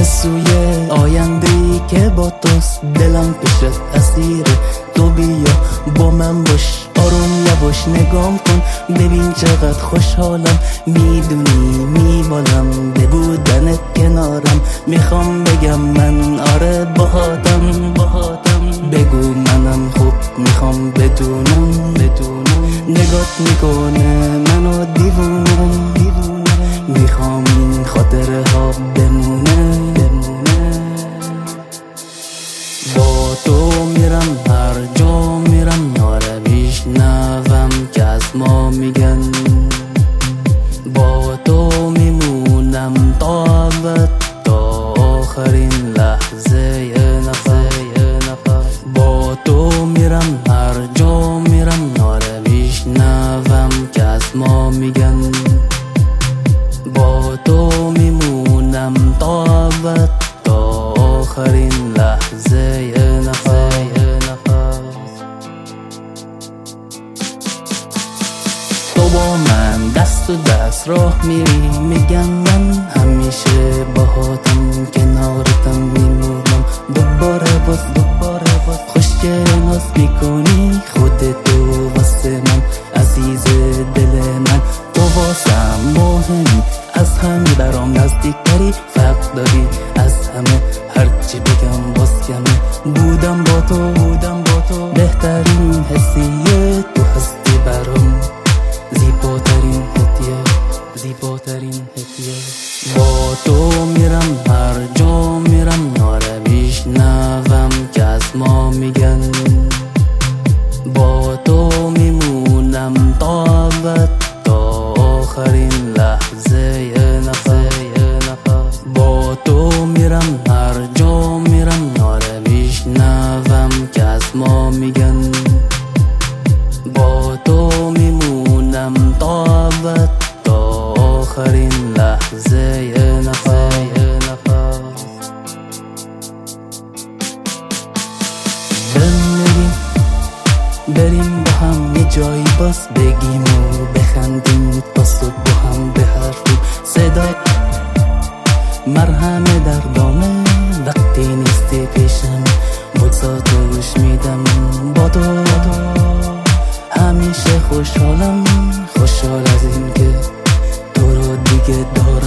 سوی آینده‌ای که با توست. دلم پیشت اسیره، تو بیا با من باش. آروم یواش نگام کن، ببین چقدر خوشحالم. میدونی میبالم به بودنت کنارم. میخوام بگم من آره باهاتم. بگو منم خوب میخوام بدونم. نگات میکنه منو دیوونه. میخوام این خاطره ها بمونه. با تو میرم هر جا میرم، یاره میشنوم که از ما میگن. با تو میمونم تا ابد، تا آخرین لحظه نفس. با تو میرم هر جا میرم، یاره میشنوم که از ما میگن. با تو میمونم تا ابد، تا آخرین لحظه نفس. تو با من دست و دست راه میری، میگم من همیشه باهاتم، کنارتم میمونم. دوباره باز خوشگل ناز میکنی خودتو واسه من، عزیز دل من. تو واسم مهمی، از همه برام نزدیکتری. فرق داری از همه، هرچی بگم باز کمه. بودم با تو بهترین حسیه، تو هستی برام زیباترین هدیه. با تو میرم هر جا میرم، یاره میشنوم که از ما میگن. با تو میمونم تا ابد، تا آخرین لحظه نفس. با تو میرم هر جا میرم، یاره میشنوم که از ما میگن. با تو میمونم تا ابد، تا آخرین لحظه نفس. بریم با هم یه جایی باز بگیم و بخندیم تا صبح با هم به حرفیم. صدای مرهم دردامه وقتی نیستی پیشم، بگذاتو گوش میدم. با تو همیشه خوشحال از این که تو رو دیگه دارم.